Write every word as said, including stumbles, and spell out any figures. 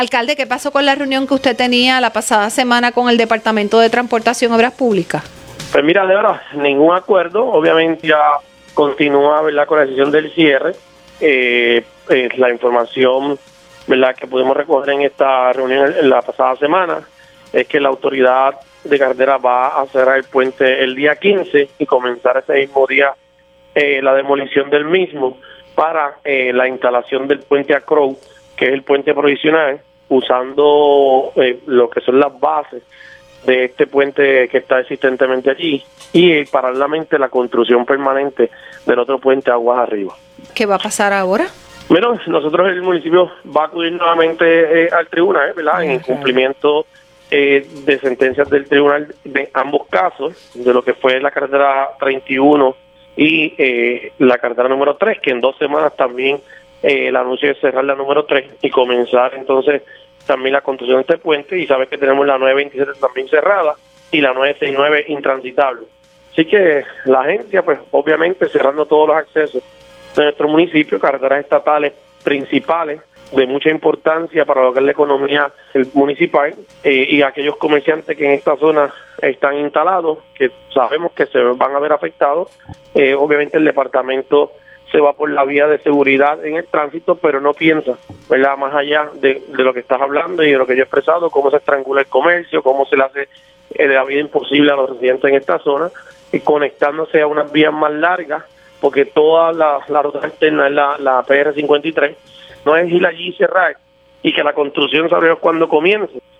Alcalde, ¿qué pasó con la reunión que usted tenía la pasada semana con el Departamento de Transportación y Obras Públicas? Pues mira, de verdad, ningún acuerdo. Obviamente ya continúa, ¿verdad?, con la decisión del cierre. Eh, eh, la información, ¿verdad?, que pudimos recoger en esta reunión en la pasada semana es que la autoridad de carretera va a cerrar el puente el día quince y comenzar ese mismo día eh, la demolición del mismo para eh, la instalación del puente Acrow, que es el puente provisional, usando eh, lo que son las bases de este puente que está existentemente allí y eh, paralelamente la construcción permanente del otro puente aguas arriba. ¿Qué va a pasar ahora? Bueno, nosotros el municipio va a acudir nuevamente eh, al tribunal, ¿verdad?, en cumplimiento eh, de sentencias del tribunal de ambos casos, de lo que fue la carretera treinta y uno y eh, la carretera número tres, que en dos semanas también eh, el anuncio de cerrar la número tres y comenzar entonces también la construcción de este puente, y sabes que tenemos la nueve veintisiete también cerrada y la nueve sesenta y nueve intransitable. Así que la agencia, pues obviamente cerrando todos los accesos de nuestro municipio, carreteras estatales principales de mucha importancia para lo que es la economía municipal eh, y aquellos comerciantes que en esta zona están instalados, que sabemos que se van a ver afectados. Eh, obviamente el departamento se va por la vía de seguridad en el tránsito, pero no piensa, ¿verdad?, más allá de, de lo que estás hablando y de lo que yo he expresado, cómo se estrangula el comercio, cómo se le hace eh, la vida imposible a los residentes en esta zona, y conectándose a unas vías más largas, porque toda la, la ruta externa es la, la P R cincuenta y tres, no es ir allí y cerrar, y que la construcción sabemos cuándo comience,